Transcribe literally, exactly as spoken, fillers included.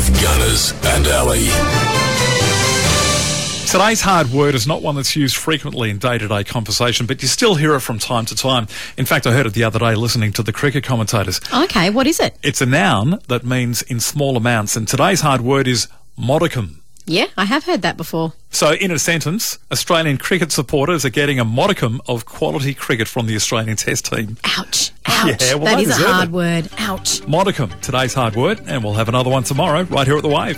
Gunners and Ali. Today's hard word is not one that's used frequently in day-to-day conversation, but you still hear it from time to time. In fact, I heard it the other day listening to the cricket commentators. Okay, what is it? It's a noun that means in small amounts, and today's hard word is modicum. Yeah, I have heard that before. So, in a sentence, Australian cricket supporters are getting a modicum of quality cricket from the Australian Test team. Ouch. Ouch. Yeah, well, that they is a deserve hard it. word. Ouch. Modicum, today's hard word, and we'll have another one tomorrow right here at The Wave.